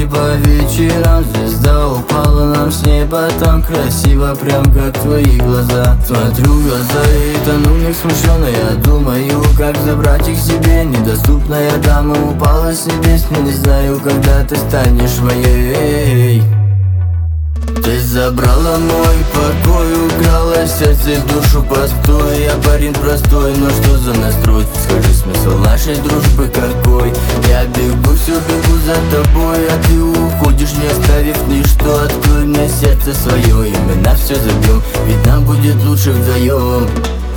И по вечерам звезда упала нам с неба, там красиво, прям как твои глаза. Смотрю в глаза и тону в них смущенно. Я думаю, как забрать их себе. Недоступная дама упала с небес. Но не знаю, когда ты станешь моей. Ты забрала мой покой, украла сердце и душу пустой. Я парень простой, но что за настрой? Скажи, смысл нашей дружбы какой? Я бегу, все бегу за тобой, а ты уходишь, не оставив ничто. Открой мне сердце свое, и мы на все забьем, ведь нам будет лучше вдвоем.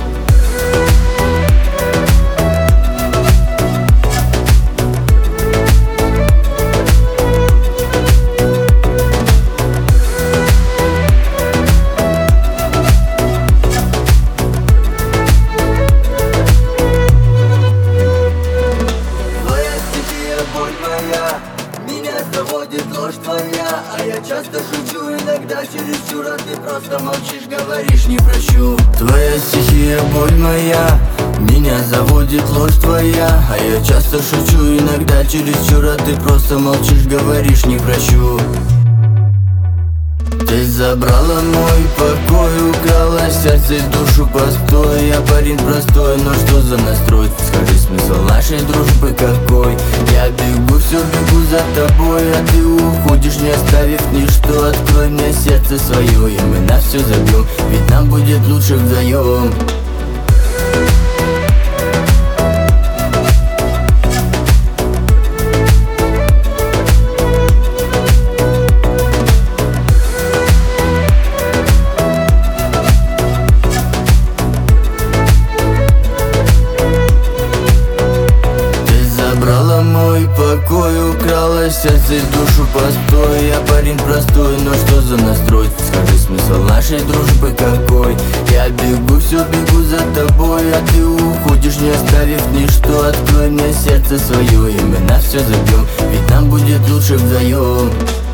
Меня заводит ложь твоя, а я часто шучу, иногда чересчур. А ты просто молчишь, говоришь не прощу. Твоя стихия, боль моя. Меня заводит ложь твоя, а я часто шучу, иногда чересчур. А ты просто молчишь, говоришь не прощу. Ты забрала мой покой, украла сердце и душу постой. Я парень простой, но что за настрой? Скажи, смысл нашей дружбы какой? Я бегу, все бегу за тобой, а ты уходишь, не оставив ничто. Открой мне сердце свое, и мы на все забьем, ведь нам будет лучше вдвоем. Мой покой, украла сердце и душу постой. Я парень простой, но что за настрой? Скажи, смысл нашей дружбы какой? Я бегу, все бегу за тобой, а ты уходишь, не оставив ничто. Открой мне сердце свое, и мы на все забьем, ведь нам будет лучше вдвоем.